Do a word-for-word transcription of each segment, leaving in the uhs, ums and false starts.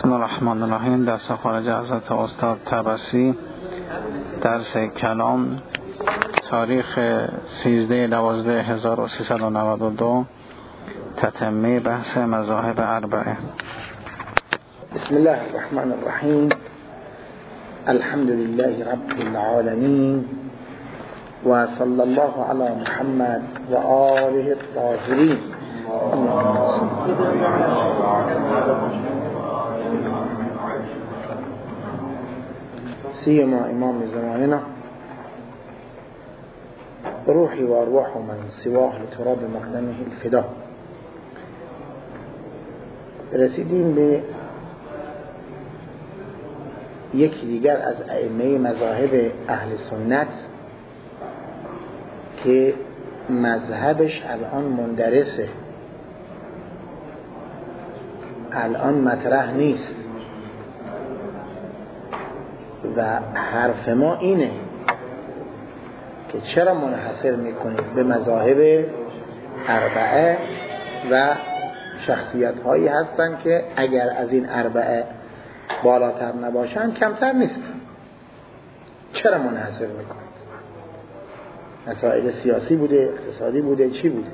بسم الله الرحمن الرحیم. درس خارج حضرت استاد طبسی، درس کلام، تاریخ سیزده دوازده هزار و سیصد و نود و دو، تتمه بحث مذاهب اربعه. بسم الله الرحمن الرحیم. الحمد لله رب العالمین و صلی الله علی محمد و آله الطاهرین. سيما امام زماننا روحي وارواح من سواه لتراب مقدمه الفدا. رسیدیم به یکی دیگر از ائمه مذاهب اهل سنت که مذهبش الان مندرسه، الان مطرح نیست و حرف ما اینه که چرا منحصر میکنید به مذاهب اربعه و شخصیت هایی هستن که اگر از این اربعه بالاتر نباشن کمتر نیست. چرا منحصر میکنید؟ مسائل سیاسی بوده، اقتصادی بوده، چی بوده؟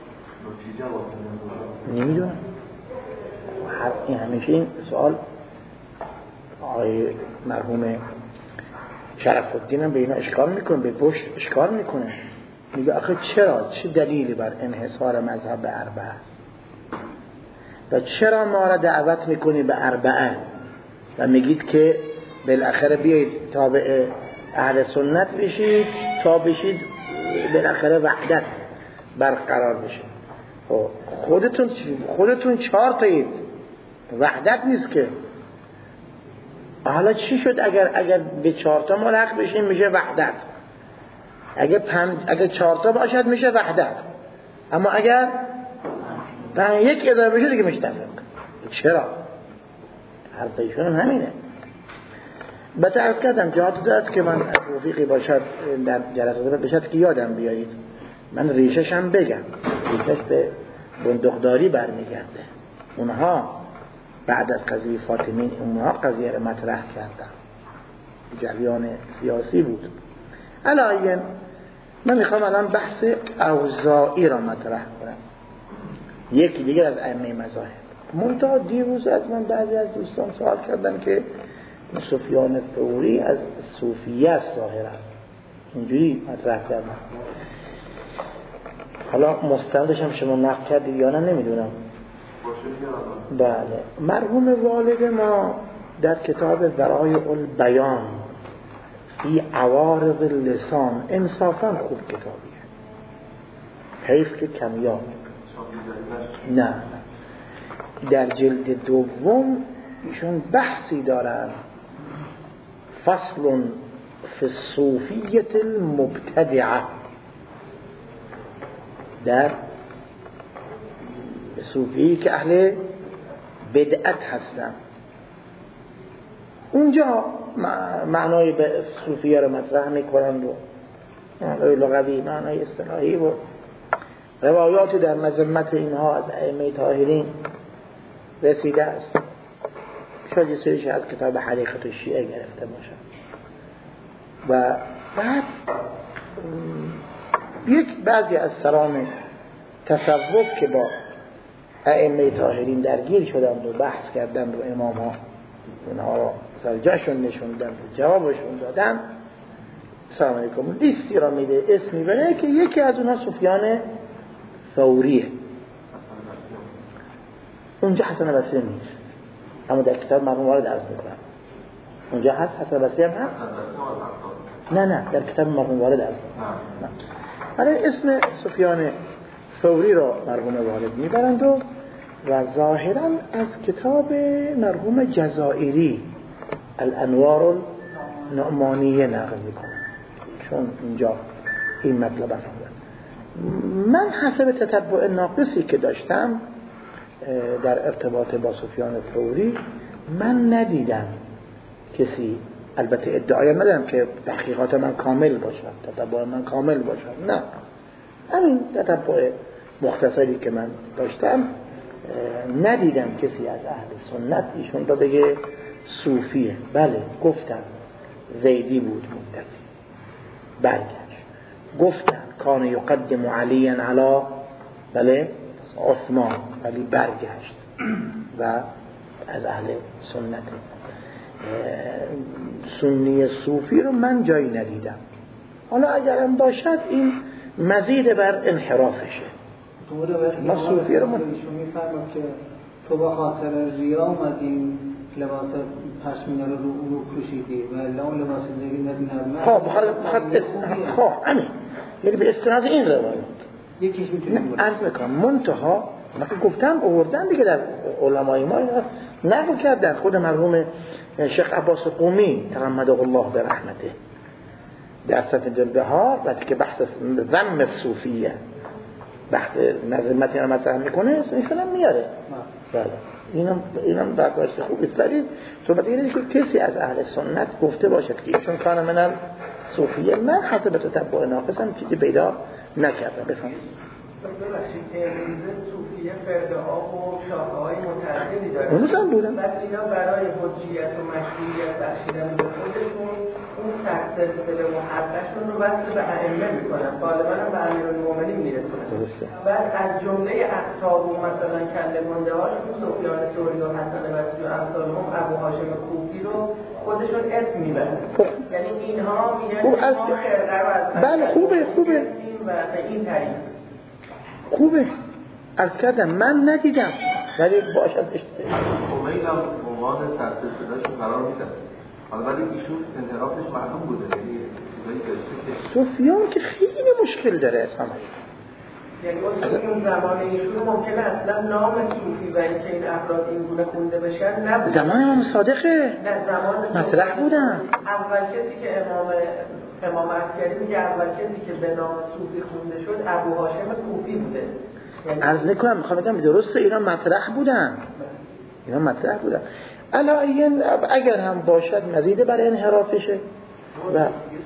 نمیدونم. این همیشه این سوال آقای مرحوم شرف الدین هم به اینا اشکال میکنه، به بوش اشکال میکنه، میگه آخه چرا، چه دلیلی بر انحصار مذهب به اربعه و چرا ما را دعوت میکنی به اربعه و میگید که بالاخره بیایید تابع اهل سنت بشید تا بشید بالاخره وحدت برقرار بشه. خودتون خودتون چهار تایید، وحدت نیست که. حالا چی شد اگر اگر به چهار تا ملحق بشیم میشه وحدت، اگر پنج اگر چهار تا باشد میشه وحدت، اما اگر پنج یک اضافه بشه دیگه مشترک. چرا؟ حرف ایشون همینه. البته عرض کردم جهات داد که من توفیقی باشد در جلسات باشد که یادم بیارید من ریشش هم بگم. ریشش به بندقداری برمیگرده. اونها بعد از قضیه فاطمی اونها قضیه رو مطرح کردن، جریان سیاسی بود. الان من میخوام الان بحث اوزاعی را مطرح کنم، یکی دیگر از ائمه مذاهب. منتها دیروز از من بعضی از دوستان سوال کردن که سفیان ثوری از صوفیه است ظاهرا، اینجوری مطرح کردن. حالا مستندش هم شما نقل کردید یا نه نمیدونم. بله، مرحوم والد ما در کتاب ذرایع البیان فی عوارض اللسان انصافا خوب کتابیه، حیف که کمیاب. نه، در جلد دوم ایشون بحثی دارن، فصل فی الصوفیت المبتدعه، در صوفی که اهل بدعت هستن. اونجا معنای به صوفیه رو مطرح میکنند و معنای لغوی، معنای اصطلاحی و روایاتی در مذمت اینها از ائمه طاهرین رسیده است. شاید یه سریش از کتاب حقیقت الشیعه گرفته باشه. و بعد یک بعضی از سران تصوف که با ائمه طاهرین درگیر شدند و بحث کردند و امام ها اونها را سرجاشون نشوندن و جوابشون دادن، سلام علیکم لیستی را میده، اسم میبره که یکی از اونها سفیان ثوریه. اونجا حسن بصری نیست، اما در کتاب مرحوم والد عرض میکنم اونجا هست. حسن بصری هم هست؟ نه نه در کتاب مرحوم والد عرض میکنم. برای اسم سفیان ثوری را مرحوم والد میبرند و و ظاهرا از کتاب مرحوم جزائری الانوار النعمانیه نقل میکنند، چون اینجا این مطلب فرمودن. من حسب تتبع ناقصی که داشتم در ارتباط با سفیان ثوری من ندیدم کسی، البته ادعای ندارم که تحقیقات من کامل باشد، تتبع من کامل باشد، نه، همین تتبع مختصری که من داشتم ندیدم کسی از اهل سنت ایشون رو بگه صوفیه. بله گفتن زیدی بود مدتی برگشت، گفتن کان یقدم علیا علی بله عثمان ولی برگشت و از اهل سنت. سنی صوفی رو من جایی ندیدم. حالا اگرم باشد این مزید بر انحرافشه. ما صوفی رو من میفرماد که تو با خاطر ریا اومدین لباس پشمینه رو رو رو پوشیدی و اون لباس زیرینت نرمه. خب بخاطر خب همین یعنی به استناد این روایت یکیش میتونیم عرض میکنم منتها من که گفتم آوردن دیگه در علمای ما نقل کردن. خود مرحوم شیخ عباس قمی تغمده الله به رحمته در صفحه البهار وقتی که بحث ذم صوفیه بحث نظمتی رو مطرح میکنه مثلا میاره. بله اینم اینم برداشت خوب است. ولی صحبت اینه که کسی از اهل سنت گفته باشد که ایشون کان من صوفیه، من حسب تتبع ناقصم چیزی پیدا نکردم. بفهم ببخشید امروزه صوفیه فرده ها و شاخه های متعددی داره. اونوز هم بودم. بعد اینا برای حجیت و مشروعیت بخشیدن به خودشون اون سخت سلسله محققشون رو وصل به ائمه میکنن. غالبا هم به امیرالمومنین میرسونن. بعد از جمله اقطاب و مثلا کله گنده هاش سفیان ثوری و حسن بصری و امثالهم ابو هاشم کوفی رو خودشون اسم میبرن. یعنی اینها میگن ما خرقه رو از بله خوبه خوبه و به این طریق خوبه عرض کردم من ندیدم ولی باشد اشتباه خمینی هم عنوان سرسلسله‌اش قرار میدن. حالا ولی ایشون انحرافش معلوم بوده یعنی چیزایی داشته که سفیان که خیلی مشکل داره اصلا. یعنی اون زمان ایشون ممکنه اصلا نام صوفی و اینکه این افراد این گونه خونده بشن نبود. زمان امام صادقه نه زمان مطرح بودن. اول کسی که امام امام عسکری میگه اول کسی که به نام صوفی خونده شد ابو هاشم کوفی بوده. عرض نکنم میخوام بگم درسته اینا مطرح بودن اینا مطرح بودن علایین اگر هم باشد مزید برای انحرافشه و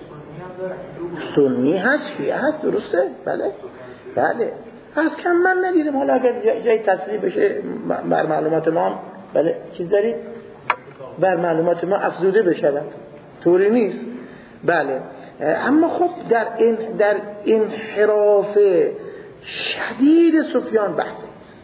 سنی هست شیعه هست درسته بله بله از کم من ندیدم. حالا اگر جای تصریح بشه بر معلومات ما بله چیز دارید بر معلومات ما افزوده بشه طوری نیست بله. اما خب در این در انحراف شدید سفیان بحث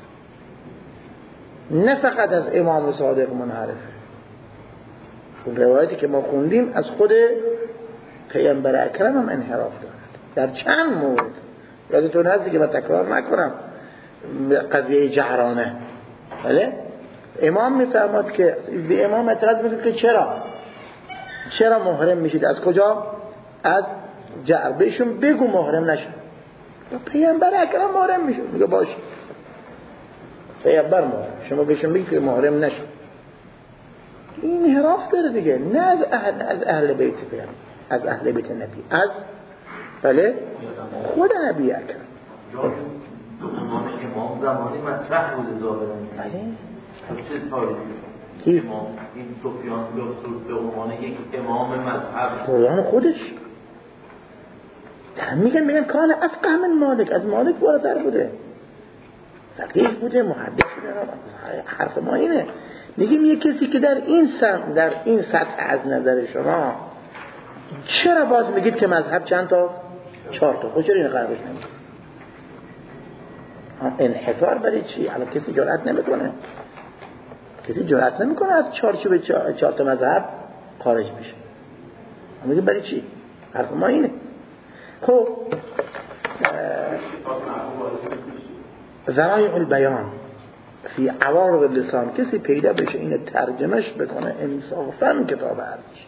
نه فقط از امام صادق منحرف. اون روایتی که ما خوندیم از خود پیامبر اکرم هم انحراف دارد در چند مورد. یادتون هست که من تکرار نکنم قضیه جعرانه بله امام میفرماد که به امام اعتراض میکنه که چرا چرا محرم میشید از کجا از جعر بهشون بگو محرم نشد. پیامبر اکرم محرم میشه میگه باشه پیامبر محرم شما بهشون بگید که محرم نشد. این انحراف داره دیگه نه از اهل, از اهل بیت پیامبر از اهل بیت نبی از بله خود نبی اکرم امام زمانی مطرح بوده ظاهرا بله چه تاریخی امام این سفیان به عنوان یک امام مذهب سفیان خودش میگن میگن کان افقه من مالک از مالک بالاتر بوده فقیه بوده محدث بوده. حرف ما اینه میگیم یک کسی که در این سطح در این سطح از نظر شما چرا باز میگید که مذهب چند تا چهار تا خود چرا این قرارش نمیشه انحصار برای چی؟ الان کسی جرأت نمیکنه کسی جرأت نمیکنه از چارچوب چهار تا مذهب خارج بشه. میگه برای چی؟ حرف ما اینه. خب ذرایع البیان فی عوارض اللسان کسی پیدا بشه اینو ترجمهش بکنه انصافاً کتاب ارزشه.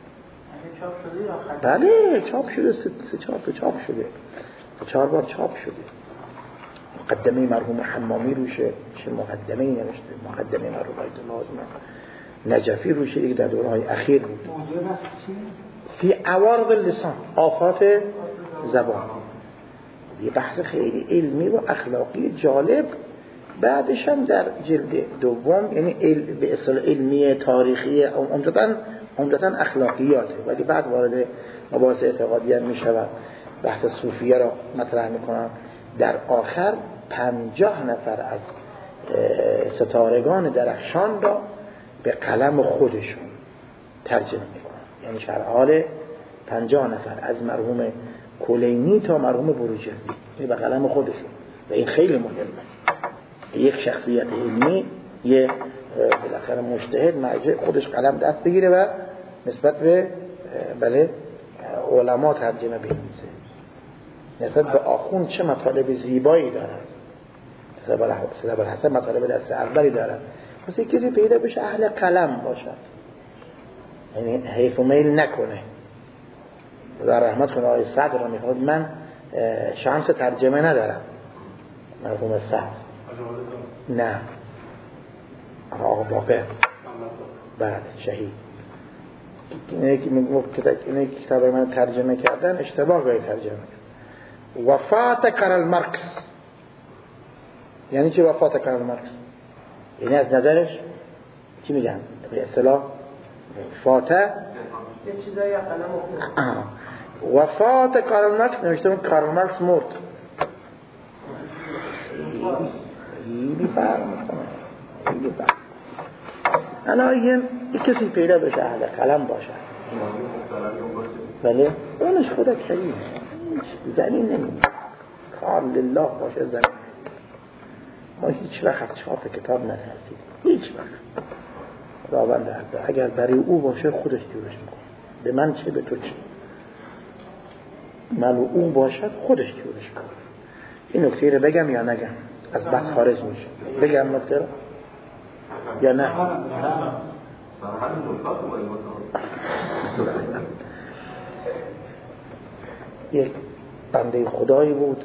بله چاپ شده سه چهار تا چاپ شده چهار بار چاپ شده. مقدمه مرحوم حمامی روشه چه مقدمه ای نوشته مقدمه مرحوم آیت الله نجفی روشه دیگه در دوره‌های اخیر بود. فی عوارض اللسان آفات زبان یه بحث خیلی علمی و اخلاقی جالب. بعدش هم در جلد دوم یعنی علم به اصطلاح علمی تاریخی عمدتاً عمدتاً اخلاقیاته ولی بعد وارد مباحث اعتقادی می شود بحث صوفیه را مطرح میکنن. در آخر پنجاه نفر از ستارگان درخشان را به قلم خودشون ترجمه میکنن. یعنی شرحال پنجاه نفر از مرحوم کلینی تا مرحوم بروجردی یعنی به قلم خودشون، و این خیلی مهمه. یک شخصیت علمی، یه بالاخره مجتهد مرجع خودش قلم دست بگیره و نسبت به بله علما ترجمه بنویسه، نسبت به آخوند چه مطالب زیبایی دارن، سید ابوالحسن مطالب دست اولی دارن. پس یک کسی پیدا بشه اهل قلم باشد، یعنی حیف و میل نکنه. در رحمت کنه آقای سعد را میخواد من شانس ترجمه ندارم، مرحوم سعد نه آقا باقر بعد شهید اینه که میگفت اینه که کتاب من ترجمه کردن اشتباه گاهی ترجمه کرد. وفات کارل مارکس یعنی چی وفات کارل مارکس؟ یعنی از نظرش چی میگن به اصطلاح فاته یه چیزایی قلم وفات کارل مارکس نوشته کارل مارکس مرد. خیلی فرق میکنه، خیلی فرق. الان یه کسی پیدا بشه اهل قلم باشه بله اونش خدا کریمه، زمین نمیده کار لله باشه زمین. ما هیچ وقت چاپ کتاب نترسید، هیچ وقت. خداوند عزیز اگر برای او باشه خودش جورش میکنه. به من چه به تو چه، من و او باشد خودش جورش میکنه. این نکته رو بگم یا نگم؟ از بحث خارج میشه. بگم نکته رو یا نه؟ یک بنده خدایی بود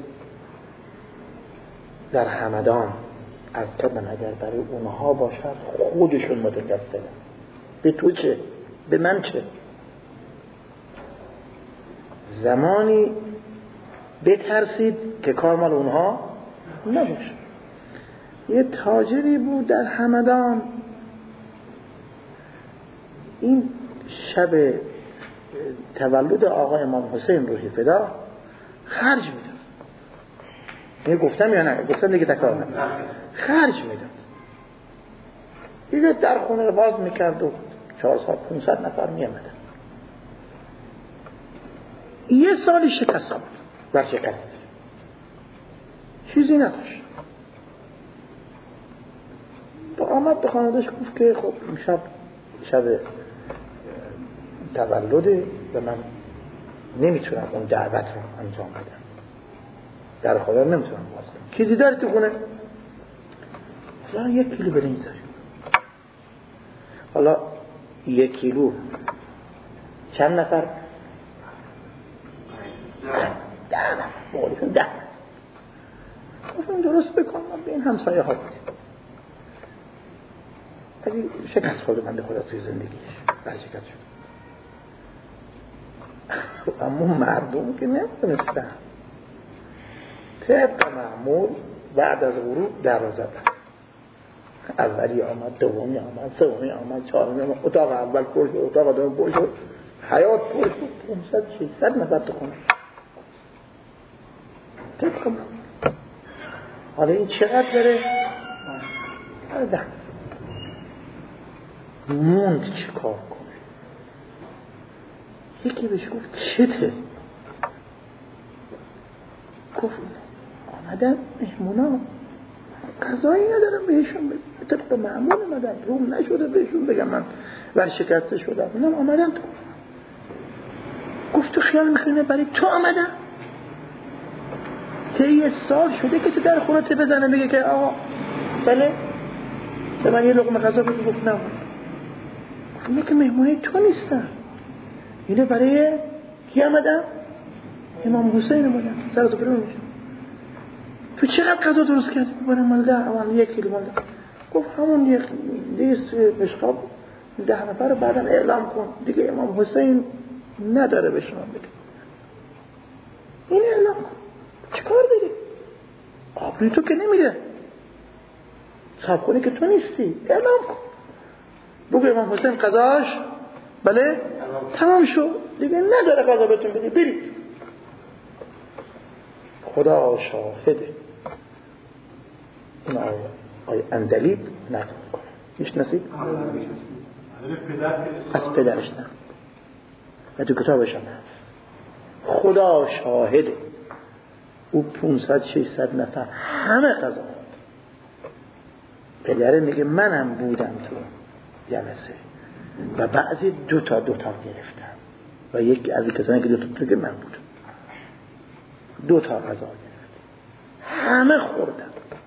در همدان، از طبعا اگر برای اونها باشد خودشون متکفلن. به تو چه؟ به من چه؟ زمانی بترسید که کار مال اونها نباشه. یه تاجری بود در همدان، این شب تولد آقا امام حسین روحی فدا خرج میداد. این گفتم یا نه؟ گفتم دیگه تکرار نکنم. خرج میداد. دیگه در خونه رو باز میکرد و چهارصد پانصد نفر میامدن. یه سالی شکست بود، ورشکست چیزی نداشت. با آمد به خانوادهش گفت که خب شب شب تولده و من نمیتونم اون دعوت رو انجام بدم، در خدا نمیتونم باز کنم. چیزی داری تو خونه؟ مثلا یک کیلو برنج داری. حالا یک کیلو چند نفر؟ ده نفر. بقولیتون ده نفر. گفتم درست بکنم به این همسایه ها بود. اگه شکست خورده بنده خدا توی زندگیش برشکست شد. اما مردم که نمیدونستن طبق معمول بعد از غروب در رو زدن. اولی آمد، دومی آمد، سومی آمد، چهارمی آمد، اتاق اول پر شد، اتاق دوم پر شد، حیات پر شد، پانصد ششصد نفر تو خونه. طبق معمول. حالا این چقدر داره؟ ده موند چه کار کنه. یکی بهش گفت چته؟ گفت آمدن مهمونا قضایی ندارم بهشون بگم، طبق معمول آمدن، روم نشده بهشون بگم من ورشکسته شدم، اینم آمدن تو. گفت تو خیال میکنه برای تو آمدن؟ طی یه سال شده که تو در خونت بزنه بگه که آقا بله به من یه لقمه غذا بده. گفت نه، اینه که مهمونه تو نیستن، اینه برای کی آمدن؟ امام حسین آمدن سرتو برو میشه. تو چقدر غذا درست کردی؟ برای من ده اول یک کیلو مال. گفت همون یک لیست مشقاب ده نفر رو بعدم اعلام کن دیگه امام حسین نداره به شما بگه. این اعلام کن. چیکار داری؟ آبروی تو که نمیره، صاحب کنی که تو نیستی، اعلام کن. بگو امام حسین قضاش بله تمام شو، دیگه نداره قضا بهتون بده، برید. خدا شاهده. این آقای اندلیب نقل میکنه. میشناسید؟ از پدرش نه و تو کتابش هم هست. خدا شاهده او پونصد ششصد نفر همه غذا خورد. پدره میگه منم بودم تو جلسه و بعضی دو تا دو تا گرفتم و یکی از کسانی که دو تا دیگه من بودم، دو تا غذا گرفتم، همه خوردم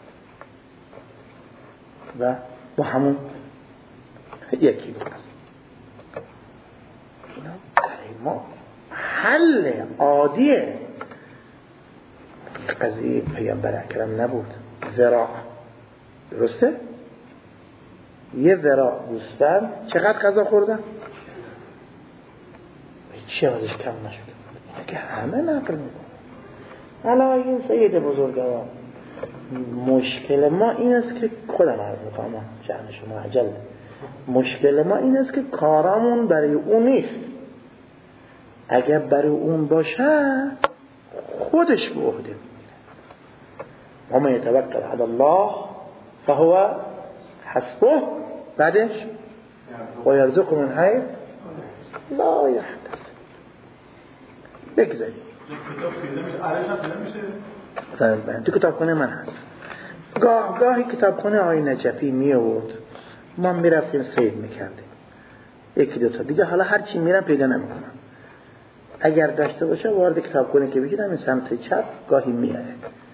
و با همون یکی بود. برای ما حل عادیه. قضیه پیامبر اکرم نبود. ذراع درسته؟ یه ذراع گوسفند چقدر غذا خوردن؟ چه حالش کم نشد؟ که همه نقل میکنه. حالا این سید بزرگوار مشکل ما این است که خودم عرض میکنم شأن شما عجل، مشکل ما این است که کارامون برای اون نیست. اگر برای اون باشه خودش به عهده میگیره. و من یتوکل علی الله فهو حسبه، بعدش و یرزقه من حیث لا یحتسب. بگذاریم تو کتابخانه من هست. گاه گاهی کتابخانه آقای نجفی می آورد، ما می رفتیم سید میکردیم یکی دو تا دیگه. حالا هر چی میرم پیدا نمیکنم. اگر داشته باشه وارد کتابخانه که بگیرم این سمت چپ گاهی میاره.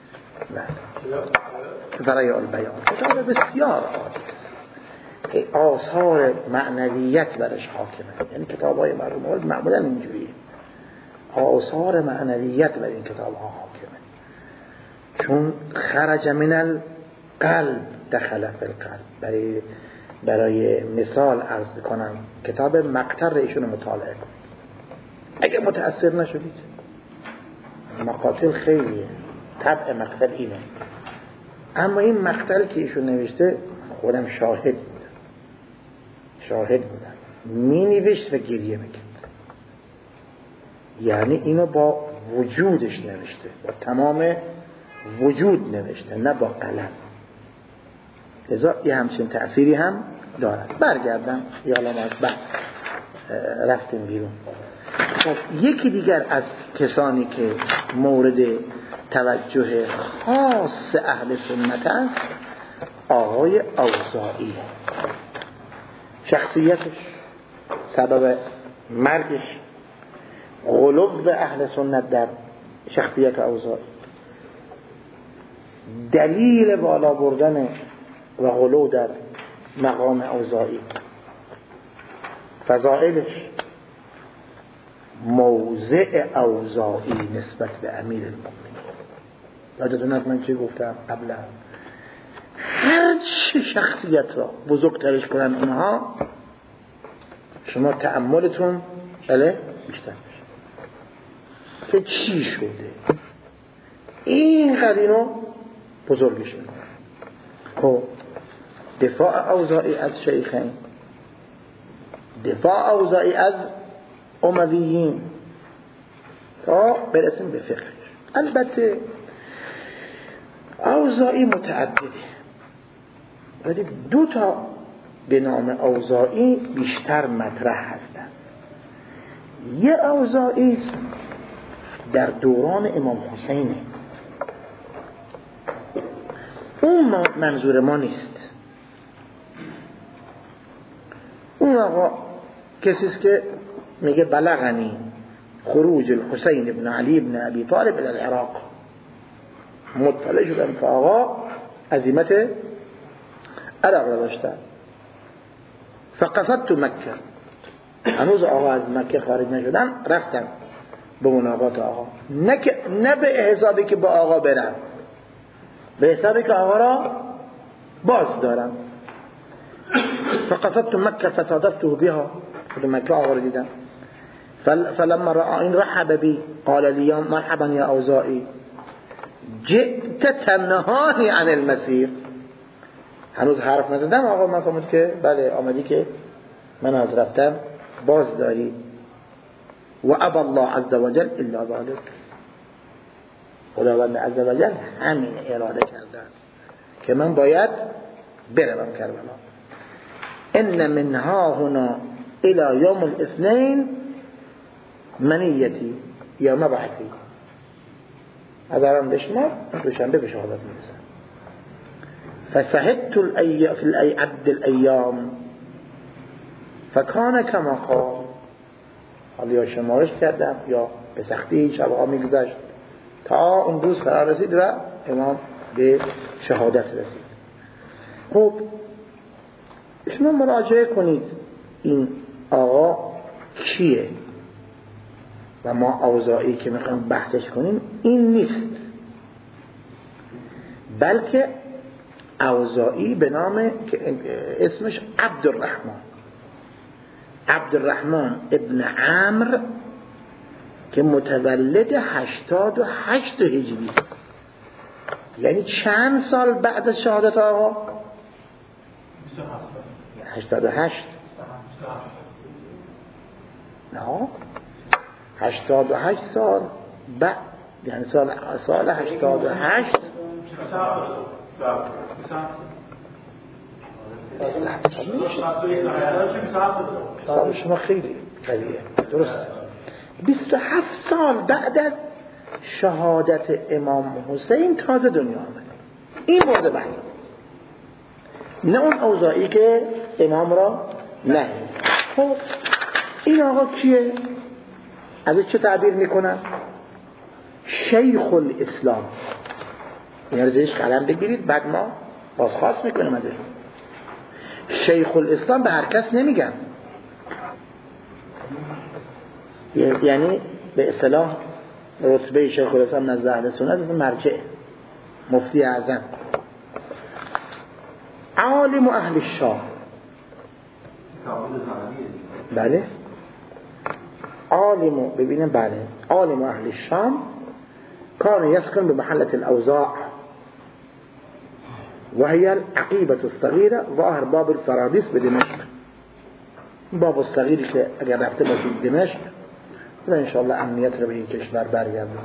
برای البیان کتاب بسیار عالی است، آثار معنویت برش حاکمه. یعنی کتاب های مرحوم معمولا اینجوریه، آثار معنویت بر این کتاب ها حاکمه، چون خرج من القلب دخل فی القلب. برای برای مثال عرض بکنم کتاب مقتر ایشون مطالعه کنید. اگه متأثر نشدید، مقاتل خیلیه، طبع مقتل اینه، اما این مقتل که ایشون نوشته خودم شاهد بودم شاهد بودم می نوشت و گریه میکرد. یعنی اینو با وجودش نوشته، با تمام وجود نوشته، نه با قلم. لذا یه همچین تأثیری هم دارد. برگردم یالا ما از بعد رفتیم بیرون. خب یکی دیگر از کسانی که مورد توجه خاص اهل سنت است آقای اوزاعی. شخصیتش سبب مرگش غلو اهل سنت در شخصیت اوزاعی، دلیل بالا بردن و غلو در مقام اوزاعی، فضائلش، موضع اوزاعی نسبت به امیر المؤمنین. یادتون هست من چی گفتم قبلا؟ هر چی شخصیت را بزرگترش کنن اونها، شما تأملتون بله بیشتر میشه که چی شده این قدینو بزرگش میکنن. خب دفاع اوزاعی از شیخین، دفاع اوزاعی از امویین، تا برسیم به فقهش. البته اوزاعی متعدده، ولی دو تا به نام اوزاعی بیشتر مطرح هستند. یه اوزاعی در دوران امام حسینه، اون منظور ما نیست. اون آقا کسیست که میگه بلغنی خروج الحسین ابن علی ابن ابی طالب الى العراق، مطلع شدم که آقا عزیمت عراق را داشتن. فقصدت مکه، هنوز آقا از مکه خارج نشدن، رفتم به ملاقات آقا، نه, نه به حسابی که با آقا برم، به حسابی که آقا را باز دارم. فقصدت مکه فصادفته بها، خود مکه آقا را دیدم. فلما رأى این رحب بی قال لی مرحبا یا اوزاعی جئت تنهانی عن المسیر. هنوز حرف نزدم آقا من فهمید که بله آمدی که من از رفتم باز داری. و ابا الله عز وجل الا ذلك، خداوند عز وجل همین اراده کرده است که من باید بروم کربلا. ان منها هنا الى یوم الاثنین منیتی یا مبعثی. ادارم بشمار دوشنبه به شهادت میرسم. فسهدت الأي... في الأي... عد الأيام فکان کما قال. حالا یا شمارش کردم یا به سختی شبها میگذشت تا اون روز فرا رسید و امام به شهادت رسید. خب شما مراجعه کنید این آقا کیه و ما اوضاعی که میخوایم بحثش کنیم این نیست، بلکه اوضاعی به نام که اسمش عبدالرحمن عبدالرحمن ابن عمرو که متولد هشتاد و هشت هجری، یعنی چند سال بعد از شهادت آقا؟ هشتاد و هشت. نه هشتاد و هشت سال بعد، یعنی سال سال هشتاد و هشت سال شما خیلی قویه، درست. بیست و هفت سال بعد از شهادت امام حسین تازه دنیا آمد. این مورد بحث، نه اون اوضاعی که امام را نه. خب این آقا کیه؟ ازش چه تعبیر میکنن؟ شیخ الاسلام. این ازش قلم بگیرید بعد ما بازخواست میکنیم ازش. شیخ الاسلام به هر کس نمیگن، یعنی به اصطلاح رتبه شیخ الاسلام نزد اهل سنت مرجع، مفتی اعظم، عالم اهل الشام. بله عالم، ببینیم بله عالم اهل الشام کان یسکن به محلت الاوزاع و هی العقیبة الصغیره ظاهر باب الفرادیس به دمشق. باب الصغیری که اگر رفته باشید دمشق و انشاءالله امنیت رو به این کشور برگردونه.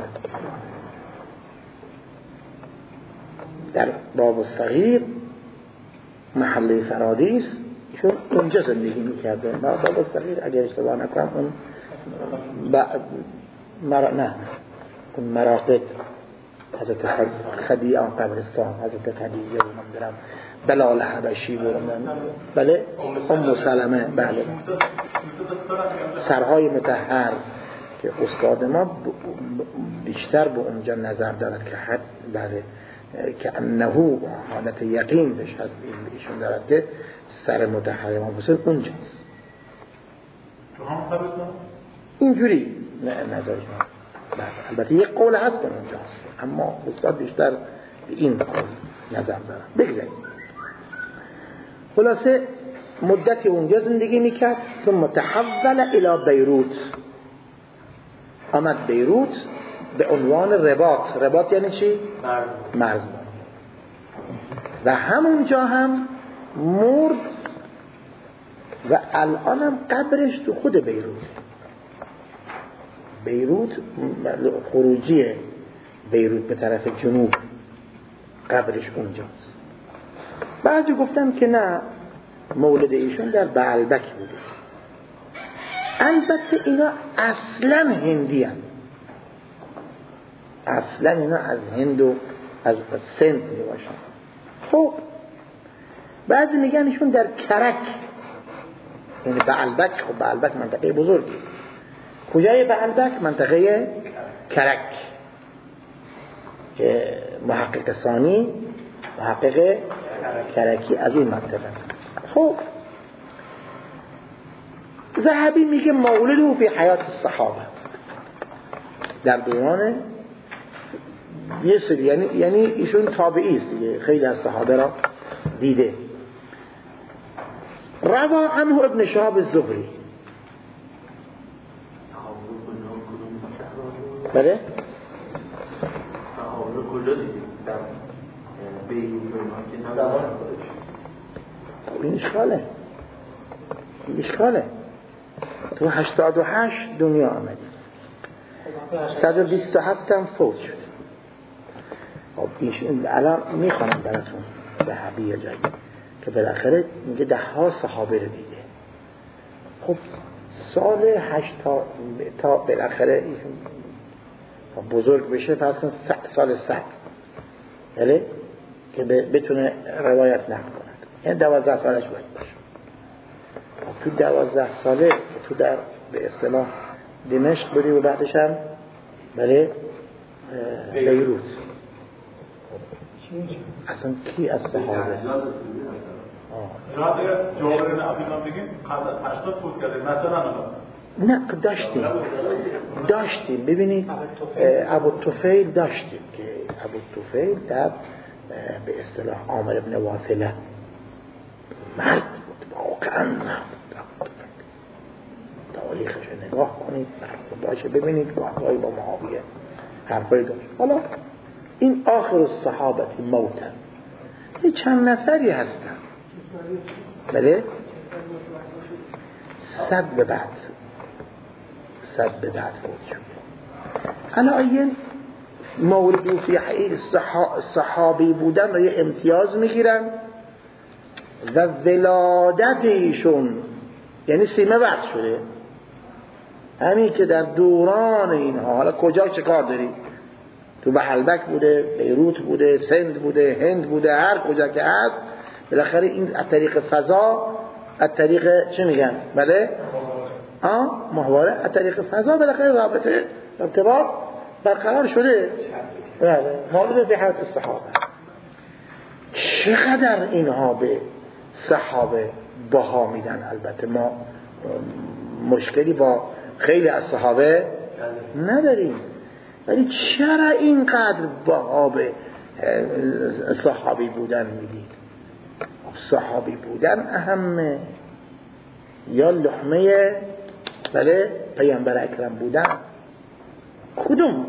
در باب الصغیر محله فرادیس چون اونجا زندگی میکرده. باب الصغیر اگر اشتباه نکنم اون با مر... نه اون مراقد حضرت خدیعه قبرستان، حضرت خدیجه و نمیدونم بلال حبشی و بله ام سلمه، بله سرهای مطهر که استاد ما بیشتر به اونجا نظر دارد که حد بله که انهو حالت یقین بهش هست ایشون دارد که سر مطهر ما بسید اونجاست. اینجوری نظرش ما البته یک قول هست که اونجا هست، اما استاد بیشتر به این قول نظر دارم. بگذاریم خلاصه مدتی اونجا زندگی میکرد، ثم تحول الى بیروت، آمد بیروت به عنوان رباط. رباط یعنی چی؟ مرزبان. و همونجا هم مرد و الان هم قبرش تو خود بیروت. بیروت خروجی بیروت به طرف جنوب، قبرش اونجاست. بعضی گفتم که نه مولد ایشون در بعلبک بوده. البته اینا اصلا هندی هم. اصلا اینا از هند و از سند می باشن. خب بعضی میگن ایشون در کرک، یعنی بعلبک. خب بعلبک منطقه بزرگی. کجای بعلبک؟ منطقه کرک که محقق ثانی محقق کرکی از این منطقه. خب ذهبی میگه مولده فی حیات الصحابه، در دوران یه سری، یعنی یعنی ایشون تابعی است دیگه، خیلی از صحابه را دیده. روا عنه ابن شهاب الزهری. بله این اشکاله این اشکاله تو هشتاد و هشت دنیا آمدی، صد و بیست و هفت هم فوت شد. خب ایشون الان میخوانم براتون به حبیه جایی که بالاخره میگه ده ها صحابه رو دیده. خب سال هشت تا تا بالاخره بزرگ بشه پس سال صد بله که بتونه روایت نقل کند، یعنی دوازده سالش باید باشه. تو دوازده ساله تو در به اصطلاح دمشق بودی و بعدش هم بله بیروت. اصلا کی از صحابه جابر بن عبدالله میگیم قبل از هشتاد فوت کرده مثلا؟ نه داشتیم داشتیم ببینید ابو طفیل داشتیم که ابو طفیل در به اصطلاح عامر بن واثله مرد بود، واقعا مرد. تاریخش نگاه کنید باشه ببینید گاهی با معاویه حرفای داشت. حالا این آخر الصحابه موتن، یه چند نفری هستن بله صد به بعد صد به بعد فوت شد. علایین موردی فی حیل صحابی بودن و یه امتیاز میگیرن و ولادت ایشون یعنی سیمه وقت شده، همین که در دوران اینها حالا کجا چه کار داری، تو بحلبک بوده، بیروت بوده، سند بوده، هند بوده، هر کجا که هست بالاخره این از طریق فضا از طریق چه میگن بله آه محوره از طریق فضا بالاخره رابطه ارتباط برقرار شده. بله مورد فی حیات الصحابه چقدر اینها به صحابه بها میدن. البته ما مشکلی با خیلی از صحابه نداریم، ولی چرا اینقدر بها به صحابی بودن میدید؟ صحابی بودن اهمه یا لحمه بله پیامبر اکرم بودن؟ کدوم؟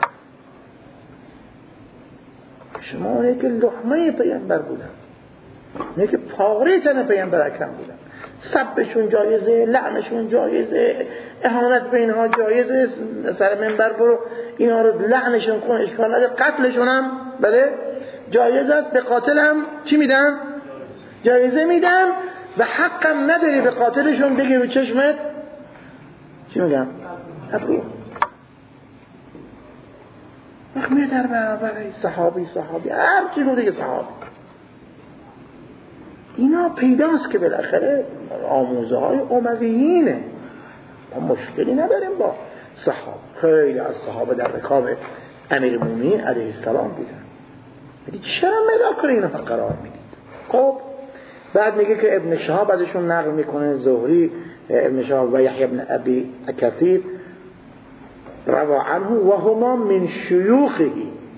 شما اونه که لحمه پیامبر بودن، نه که پاره تن پیامبر اکرم بودن. سبشون جایزه، لعنشون جایزه، اهانت به اینها جایزه، سر منبر برو اینها رو لعنشون کن، اشکال نداره، قتلشون هم بله جایزه است. به قاتل هم چی میدن؟ جایزه میدن و حقم نداری به قاتلشون بگی به چشمت چی میگم ابرو. وقتی در برابر صحابی صحابی هر چی رو دیگه صحابی اینا پیداست که بالاخره آموزه های امویینه. ما مشکلی نداریم با صحابه، خیلی از صحابه در رکاب امیرالمومنین علیه السلام بودن، ولی چرا مداکر اینها قرار میدید؟ خب بعد میگه که ابن شهاب ازشون نقل میکنه، زهری ابن شهاب و یحیی بن ابی کثیر روى عنه و هما من شیوخه.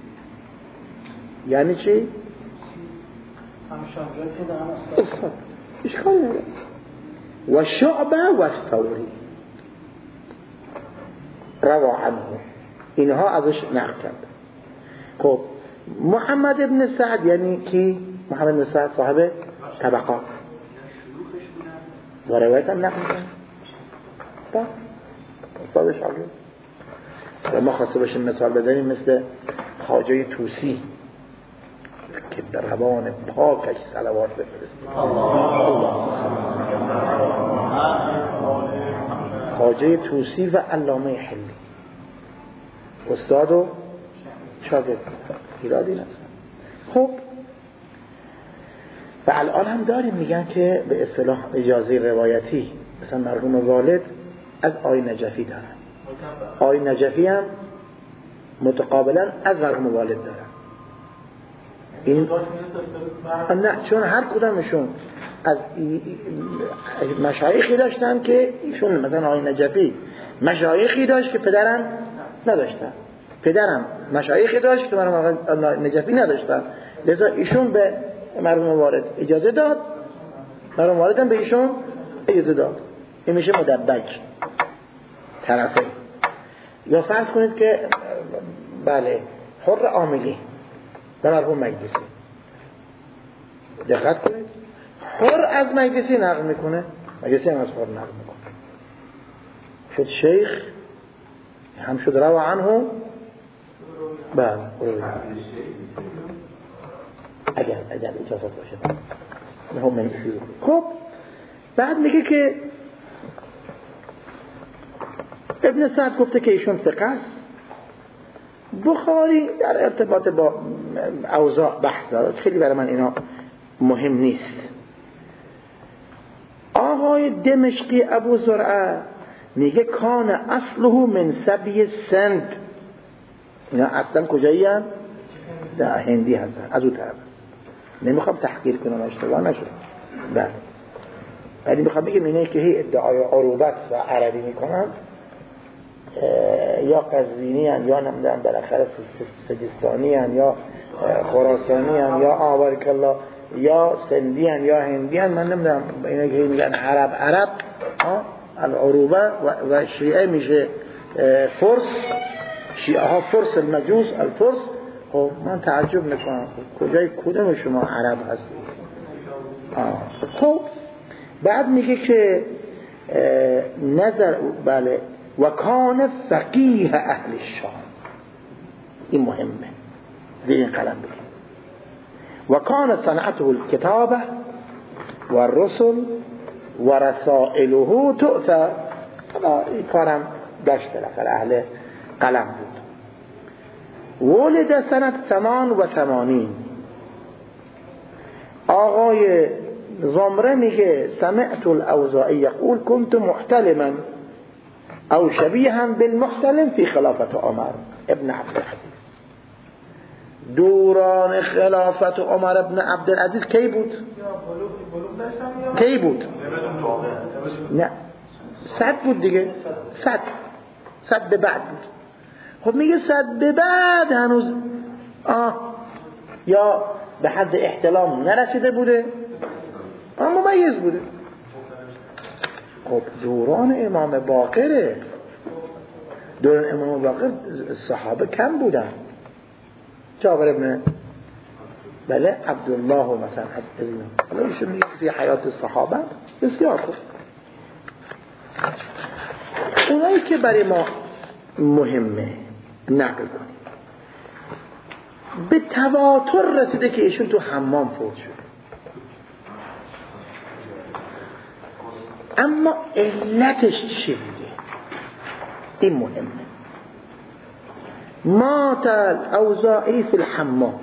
یعنی چی؟ اشکال نداره. و شعبه و ثوری روى عنه، اینها ازش نقل کرد. خب محمد ابن سعد یعنی کی؟ محمد ابن سعد صاحب طبقات و روایت هم نقل کرد با استاد شاگرد. و ما خواسته باشیم مثال بزنیم مثل خواجه توسی که در روان پاکش صلوات بفرستیم. خواجه توسی و علامه حلی استاد و شاگرد ایرادی نداره. خب و الان هم داریم میگن که به اصطلاح اجازه روایتی مثلا مرحوم والد از آی نجفی دارن، آی نجفی هم متقابلا از مرحوم والد دارن. این نه چون هر کدامشون از مشایخی داشتن که ایشون مثلا آی نجفی مشایخی داشت که پدرم نداشتن، پدرم مشایخی داشت که مرحوم نجفی نداشتن، لذا ایشون به مرحوم والد اجازه داد، مرحوم والد هم به ایشون اجازه داد. این میشه مدبج طرفه. یا فرض کنید که بله حر عاملی و مرحوم مجلسی، دقت کنید حر از مجلسی نقل میکنه، مجلسی هم از حر نقل میکنه، شد شیخ هم شد روى عنه. بله اگر اگر اجازت باشه هم من شروع. خب بعد میگه که ابن سعد گفته که ایشون ثقه است. بخاری در ارتباط با اوضاع بحث داره، خیلی برای من اینا مهم نیست. آقای دمشقی ابو زرعه میگه کان اصله من سبی سند. اینا اصلا کجایی هم؟ در هندی هستن، از اون طرف. نمیخوام تحقیر کنم، اشتباه نشد. بله ولی میخوام بگم اینه که هی ادعای عروبت و عربی میکنن، یا قزوینی هن یا نمیدونم بالاخره سجستانی هن یا خراسانی هن یا آبارک الله یا سندی هن یا هندی هن. من نمیدونم اینه که میگن عرب عرب العروبه و شیعه میشه فرس، شیعه ها فرس المجوس الفرس. خب من تعجب میکنم کجای کدوم شما عرب هستید؟ خب بعد میگه که نظر بله و کان فقیه اهل الشام. این مهمه در این قلم بگیم. و کان صنعته الكتابه و الرسل و رسائله تؤثر. این کارم داشت بالاخره اهل قلم بود. ولد سنت ثمان و ثمانین. آقای زمره میگه سمعت الاوزاعی یقول كنت محتلما او شبیها بالمحتلم في خلافت عمر ابن عبدالعزیز. دوران خلافت عمر ابن عبدالعزیز کی بود؟ کی بود؟ نه صد بود دیگه، صد صد به بعد بود. خب میگه صد به بعد هنوز آه یا به حد احتلام نرسیده بوده، اما ممیز بوده. خب دوران امام باقره، دوران امام باقر صحابه کم بودن. جابر ابن بله عبدالله و مثلا از اینا، حالا ایشون میگه فی حیات صحابه بسیار خوب. اونایی که برای ما مهمه نقل کنیم. به تواتر رسیده که ایشون تو حمام فوت شده، اما علتش چی بوده؟ این مهمه. مات الاوزاعی فی الحمام.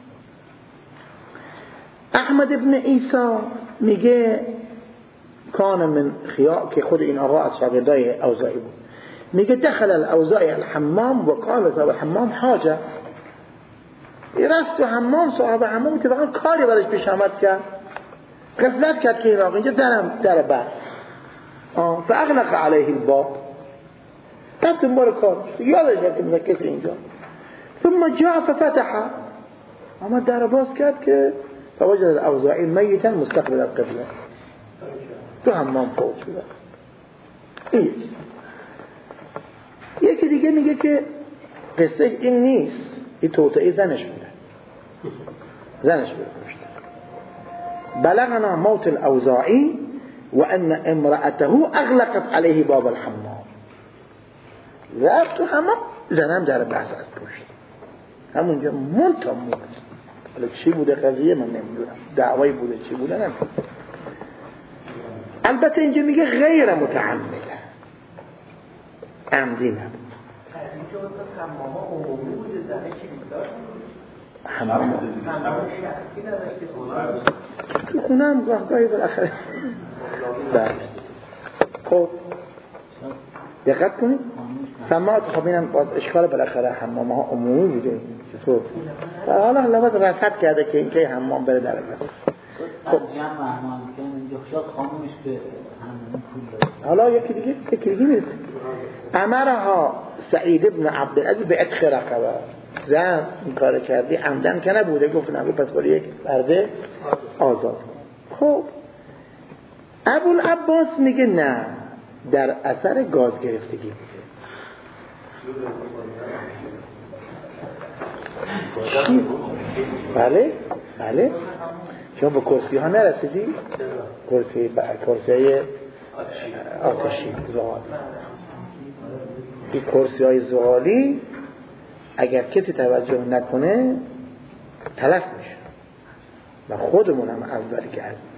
احمد ابن عیسی میگه کان من خیار، که خود این آقا از شاگردای اوزاعی بود، میگه دخل الاوزاعی الحمام و قال صاحب الحمام حاجه. رفت تو حمام، صاحب حمام که واقعا کاری برایش پیش آمد کرد، غفلت کرد که این آقا اینجا درم در بر فاغلق علیه الباب، رفت انبار کار یادش رفت مذکس اینجا. ثم جاء ففتح، اما در باز کرد که فوجد الاوزاعی میتا مستقبل القبله، تو حمام فوت شده. این یکی دیگه میگه که قصه این نیست، این توطئه زنش بوده، زنش بوده. بلغنا موت الاوزاعی و ان امرأته اغلقت علیه باب الحمام. رفت تو حمام، زنم در بحث از پشت همونجا منتا مرد. حالا چی بوده قضیه من نمیدونم، دعوایی بوده چی بوده نمیدونم. البته اینجا میگه غیر متعمده، عمدی نبود. حمام تو خونه هم گاهگاهی بالاخره. بله خب دقت کنید. سماعت خب اینم باز اشکال بالاخره حمام ها عمومی بوده. چطور؟ حالا لابد رصد کرده که این که حمام بره در بره. خب حالا یکی دیگه یکی دیگه میرسه. امرها سعید ابن عبدالعزیز به عتق رقبه. زن این کار کردی عمدن که نبوده، گفت نبود پس برای یک برده آزاد. خب ابوالعباس میگه نه، در اثر گاز گرفتگی بوده. بله بله شما به کرسی ها نرسیدی؟ کرسی کرسی آتشی زغالی. این کرسی های زغالی اگر کسی توجه نکنه تلف میشه و خودمون هم اولی که هست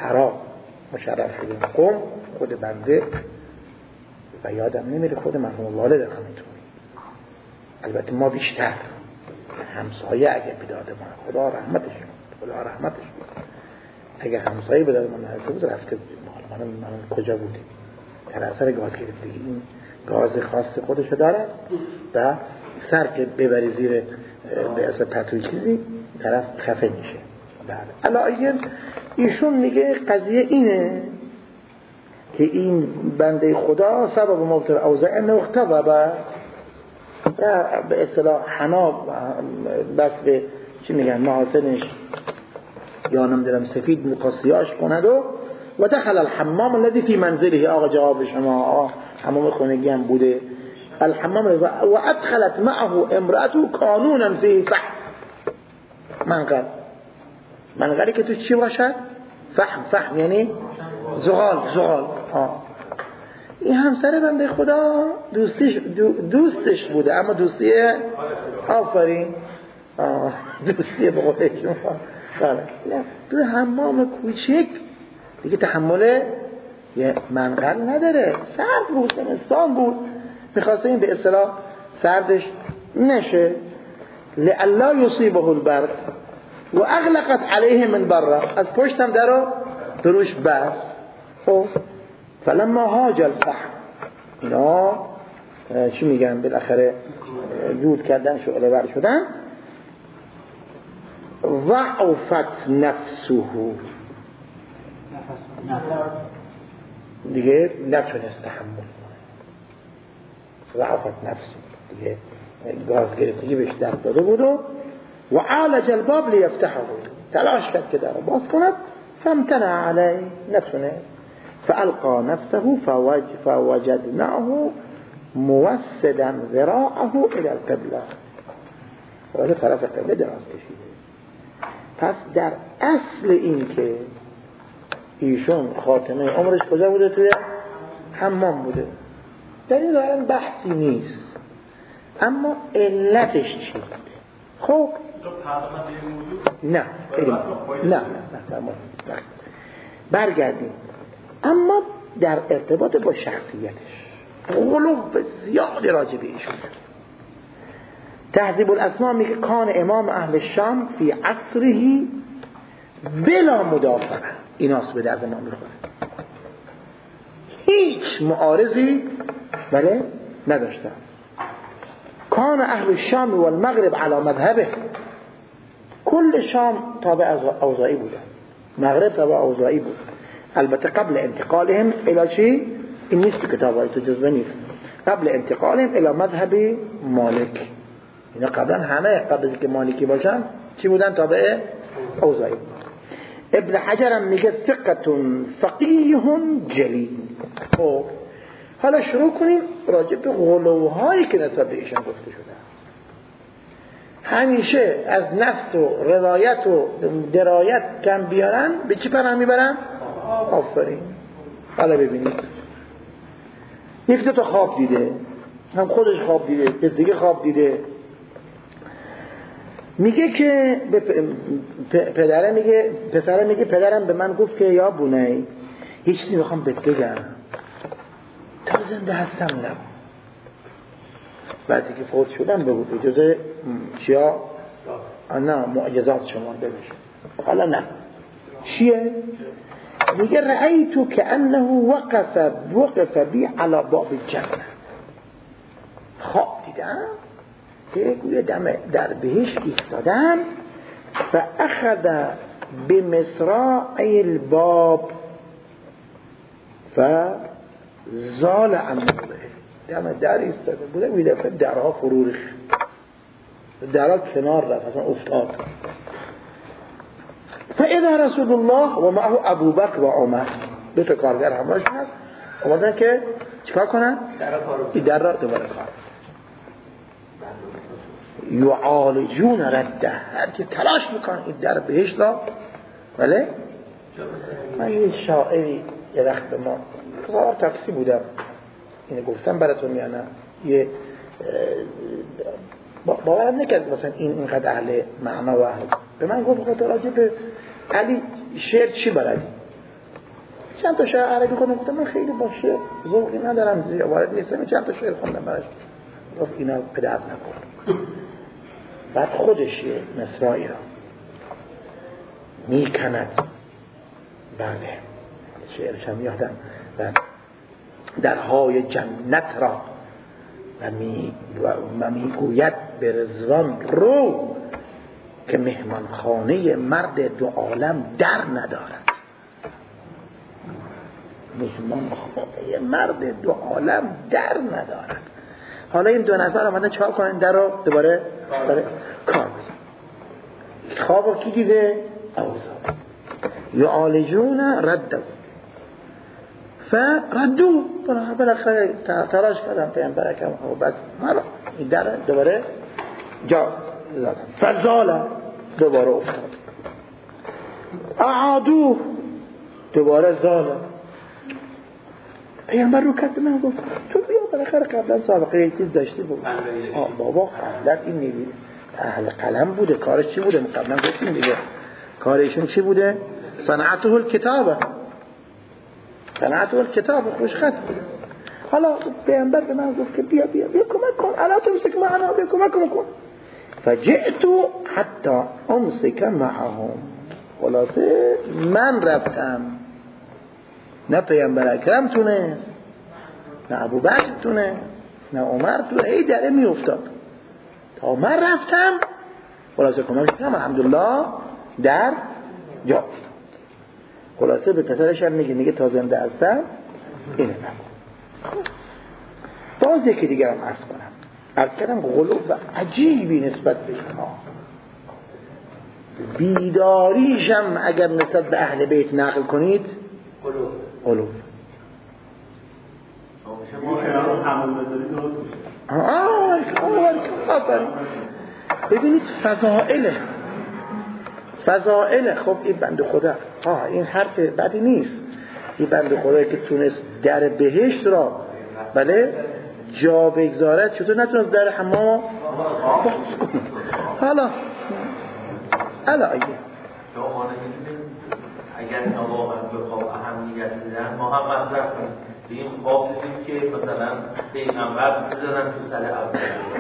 حرام مشرف شدیم قوم خود بنده و یادم نمیره خود مرحوم والد همینطور. البته ما بیشتر همسایه اگه بداده ما خدا رحمتش کنه، خدا رحمتش کنه، اگه همسایه بداده ما نرسه بود رفته بودیم. حالا من من کجا بودیم؟ در اثر گاز گرفتگی این گاز خاص خودشو داره و سر که ببری زیر به اصل پتوی چیزی طرف خفه میشه. بله علایه ایشون میگه قضیه اینه که این بنده خدا سبب مبتل اوضاع نختضبه به اصطلاح حنا بس به چی میگن محاسنش یا نمیدونم سفید مقصیاش کند و و دخل الحمام الذي في منزله. آقا جواب شما حمام خونگی هم بوده الحمام و ادخلت معه امرأته قانونا فی فحم منقل. منقلی که تو چی باشد؟ فحم. فحم یعنی زغال. زغال آه. این همسر بنده خدا دوستش دو دوستش بوده اما دوستی آفرین دوستی به قول شما نه تو حمام کوچک دیگه تحمل یه منقل نداره. سرد بود زمستان بود میخواسته این به اصطلاح سردش نشه لئلا یصیبه البرد و اغلقت علیه من بره از پشتم درو دروش بس. خب فلما هاج الفحم اینا چی میگن بالاخره دود کردن شعله ور شدن ضعفت نفسه دیگه نتونست تحمل ضعفت نفسه دیگه گاز گرفتگی بهش درد داده بود و عالج الباب لیفتحه تلاش کرد که در باز کند فامتنع علیه نتونه فألقى نفسه فوج فوجدناه موسدا ذراعه الى القبله ولی طرف قبله دراز کشیده. پس در اصل این که ایشون خاتمه عمرش کجا بوده؟ توی حمام بوده. در این دارن بحثی نیست اما علتش چی بوده؟ خب نه نه نه نه برگردیم اما در ارتباط با شخصیتش غلو زیادی راجع به ایشون. تهذیب الاسماء میگه کان امام اهل شام فی عصره بلا مدافعه. ایناست به درد ما میخوره. هیچ معارضی بله نداشتن. کان اهل الشام و المغرب على مذهبه. کل شام تابع اوزاعی بودن، مغرب تابع اوزاعی بود. البته قبل انتقالهم الى چی؟ این نیست که کتاب تو جزوه نیست. قبل انتقالهم الى مذهب مالک. اینا قبلا همه قبل از که مالکی باشن چی بودن؟ تابع اوزاعی. ابن حجر هم میگه ثقة فقیه جلیل. خب حالا شروع کنیم راجع به غلوهایی که نسبت به ایشان گفته شده. همیشه از نفس و روایت و درایت کم بیارن به چی پناه میبرن؟ آفرین. حالا ببینید یک دو تا خواب دیده، هم خودش خواب دیده، دیگه خواب دیده. میگه که پدره میگه پسره میگه پدرم به من گفت که یا بونی هیچ چیزی میخوام بهت بگم تا زنده هستم نگو. بعدی که فوت شدم بگو اجازه چیا؟ نه معجزات شمارده بشه. حالا نه چیه؟ میگه رأیتو که انه وقف وقف بی علی باب الجنه. خواب دیدم که گویا در بهش ایستادم و اخذ بمصراع الباب و زال عن موضعه. دم در ایستاده بوده میده درها فرو ریخت، درها کنار رفت، اصلا افتاد. فاذا رسول الله و معه ابو بکر و عمر، دو تا کارگر همراهش هست، اومدن که چیکار کنن؟ این در را دوباره کار یعالجون رده، هر که تلاش میکنن این در بهش را. بله من یه شاعری یه وقت به ما کار تفسی بودم اینو گفتم براتون یا نه، یه باورم نکرد مثلا این اینقدر اهل معنا و اهل. به من گفت خود راجع به علی شعر چی بلدی؟ چند تا شعر عربی خوندم. گفتم من خیلی با شعر ذوقی ندارم، وارد نیستم. چند تا شعر خوندم براش. گفت اینا پدر نکن. بعد خودش یه مصرعی را میکند، بله شعرش هم یادم، درهای جنت را و می و میگوید به رضوان رو که مهمان خانه مرد دو عالم در ندارد. مهمان خانه مرد دو عالم در ندارد. حالا این دو نفر آمدن چهار کنن در رو دوباره داره کار بزن. خواب کی دیده؟ اوزا یعالجون ردو فردو بالاخره تلاش کردم پیامبر اکرم و بعد این در دوباره جا زدم فزاله دوباره افتاد، اعادو دوباره زاله. پیامبر رو کرد من گفت تو بیا بالاخره قبلا سابقه یه چیز داشتی بود. آه بابا قبلا این نیدی اهل قلم بوده، کارش چی بوده؟ قبلا گفتیم دیگه کارشون چی بوده؟ صنعته الکتابه، صنعته الکتابه، خوش خط بوده. حالا پیامبر به من گفت که بیا بیا بیا کمک کن، الا تمسک معنا، بیا کمک کن. فجئت حتی امسک معهم. خلاصه من رفتم، نه پیامبر اکرم تونه، نه ابوبکر تونه، نه عمر تونه، ای دره می افتاد تا من رفتم. خلاصه کمک کردم، الحمدلله در جا افتاد. خلاصه به پسرش هم میگه میگه تا زنده هستم اینه نکن. باز یکی دیگر هم عرض کنم، عرض کردم غلو و عجیبی نسبت به اینها. بیداریشم اگر نسبت به اهل بیت نقل کنید غلو. ببینید فضائله فضائله. خب این بند خدا آه این حرف بدی نیست. این بند خدایی که تونست در بهشت را بله جا بگذارد، چطور نتونست در حمام باز کنه؟ حالا حالا اگه اگر اینا واقعا به خواب اهمیت میدن، ما هم مطرح کنیم به این خواب دیدیم که مثلا پیغمبر بزنن تو سر اول.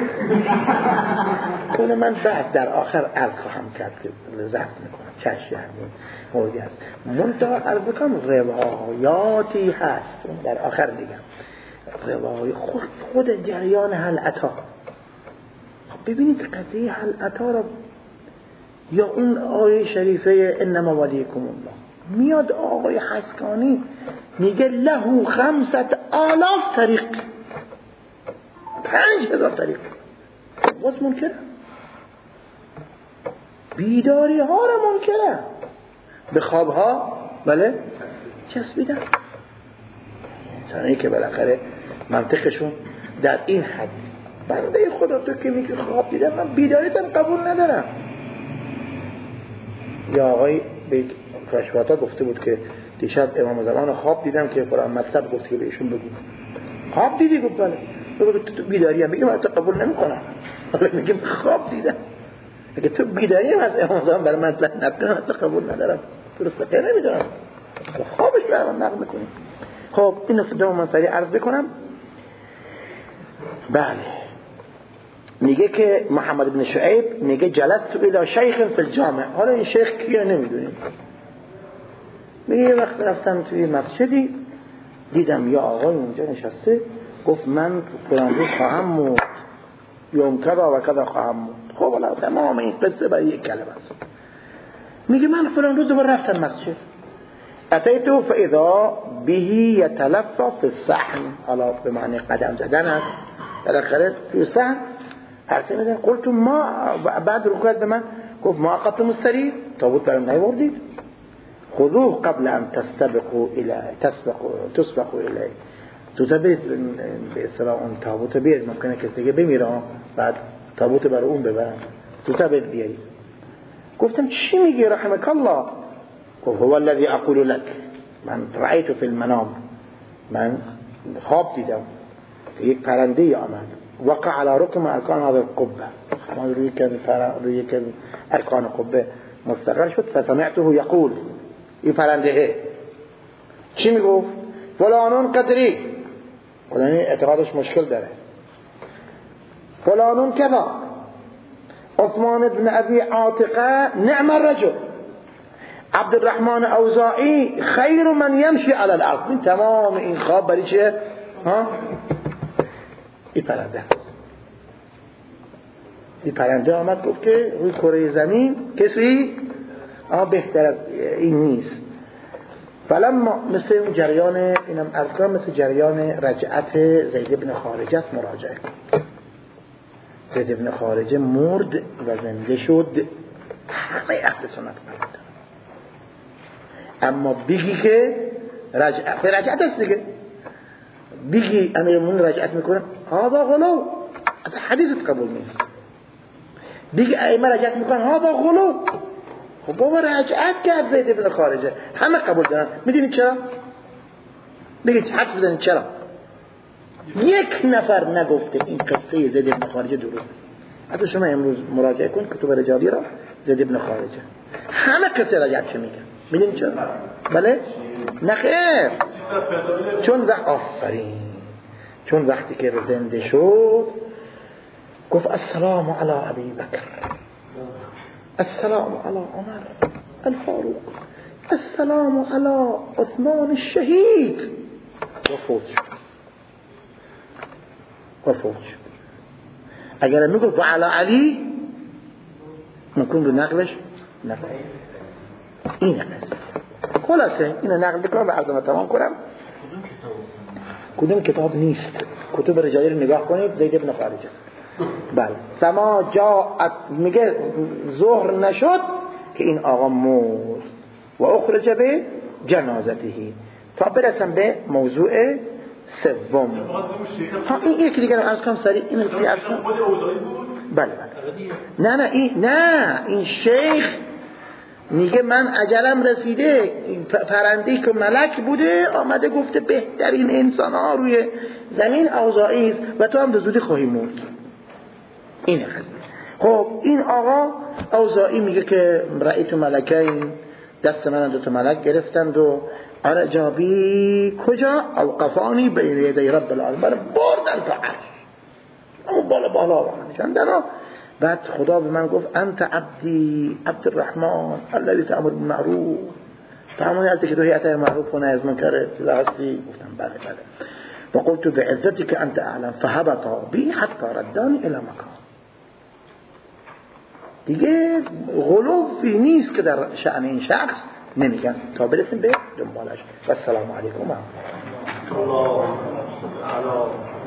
کنه من بعد در آخر عرض خواهم کرد که لذت میکنم چشم یعنی موردی هست. منتها عرض بکنم روایاتی هست در آخر دیگم، روای خود, خود جریان هل عطا. ببینید قضیه هل عطا را یا اون آیه شریفه انما ولیکم الله، میاد آقای حسکانی میگه له خمسة آلاف طریق، پنج هزار طریق. باز منکره، بیداری ها را منکره، به خواب ها بله چسبیدن. انسانی که بالاخره منطقشون در این حد، بنده خدا تو که میگه خواب دیدم، من بیداریتم قبول ندارم. یا آقای به کشواتا گفته بود که دیشب امام زمان خواب دیدم که قرآن مطلب گفت که بهشون بگو خواب دیدی؟ گفت بله. بگو تو بیداری هم بگیم من تو قبول نمی کنم. میگم خواب دیدم. میگه تو بیداری هم از امام زمان برای مطلب نکنم، من تو قبول ندارم، درسته که نمیدونم خوابش برای من نقل میکنیم. خب این نفته من سریع عرض بکنم. بله میگه که محمد بن شعیب میگه جلست الى شیخ فی الجامع. حالا این شیخ کیه نمیدونیم. میگه یه وقت رفتم توی مسجدی دیدم یا آقای اونجا نشسته، گفت من فلان روز خواهم مرد، یوم کذا و کذا خواهم مرد. خب حالا تمام این قصه برای یک کلمه است. میگه من فلان روز دوباره رفتم مسجد، اتیتو فاذا به یتلفظ فی الصحن. حالا به معنی قدم زدن است. در آخر توی صحن حرفی میدن. قلت ما بعد رکوعت به من گفت ما اقدتم السریر، تابوت برام نیاوردید؟ خذوه قبل ان تستبقوا الیه تسبقوا تسبقوا الیه. تو تبید به اصطلاح اون تابوت بیارید، ممکنه کسی دیگه بمیره بعد تابوت برای اون ببرن، تو تبید بیارید. گفتم چی میگی رحمك الله؟ گفت هو الذي اقول لك، من رأيت في المنام، من خواب دیدم یک پرنده آمد وقع على ركن ارکان هذا القبه، همون روی که روی که ارکان قبه مستقر شد. فسمعته یقول، این پرنده چی میگفت؟ فلانون قدری، فلانی اعتقادش مشکل داره، فلانون کذا، عثمان بن ابی عاتقه نعم الرجل، عبدالرحمن اوزاعی خیر من یمشی علی الارض. این تمام این خواب برای چیه؟ ها؟ این پرنده این پرنده آمد گفت که روی کره زمین کسی آه بهتر از این نیست. فلما مثل اون جریان اینم عرض کنم مثل جریان رجعت زید بن خارجه مراجعه کن. زید بن خارجه مرد و زنده شد، همه اهل سنت قبول. اما بگی که رجعت به رجعت است دیگه، بگی امیرالمومنین رجعت میکنه هذا غلو، از حدیثت قبول نیست. بگی ائمه رجعت میکنن هذا غلو، خب بابا رجعت کرد زید بن خارجه، همه قبول دارن. میدونید چرا؟ بگید حدس بزنید چرا؟ یک نفر نگفته این قصه زید بن خارجه درسته. حتی شما امروز مراجعه کن کتب رجالی را، زید بن خارجه همه قصه رجعت چه میگن. میدونید چرا؟ بله؟ نخیر، چون وقت آفرین چون وقتی که زنده شد گفت السلام علی ابی بکر، السلام علی عمر الفاروق، السلام علی عثمان الشهید و فوت شد و فوت شد. اگر میگفت علی علی ممکن رو نقلش نقل این قصه. خلاصه اینو نقل بکنم و عرضم تمام کنم. کدوم کتاب نیست، کتب رجالی رو نگاه کنید. زید بن خارجه بله سما جاءت میگه ظهر نشد که این آقا مرد و اخرج به جنازتهی. تا برسم به موضوع سوم. ها این یکی دیگه رو عرض کنم سریع. این رو عرض کنم. بله بله نه نه این نه این شیخ میگه من اجلم رسیده، پرنده‌ای که ملک بوده آمده گفته بهترین انسان ها روی زمین اوزاعی است و تو هم به زودی خواهی مرد. اینه. خب این آقا اوزاعی میگه که رأیت ملکین، دست من دو تا ملک گرفتند و عرجابی کجا اوقفانی بین یدی رب العالمین، بردن تا عرش، اما بالا بالا آمدشن. بعد خدا به من گفت انت عبدی عبدالرحمن الذي تأمر بالمعروف، فهمونی هستی که تو هیئت معروف و نهی از منکر هستی؟ گفتم بله بله. و قلت بعزتك انت اعلم فهبطا بی حتی ردانی الى مکان. دیگه غلوفی نیست که در شأن این شخص نمیگن تا برسیم به دنبالش. و السلام علیکم و رحمت الله.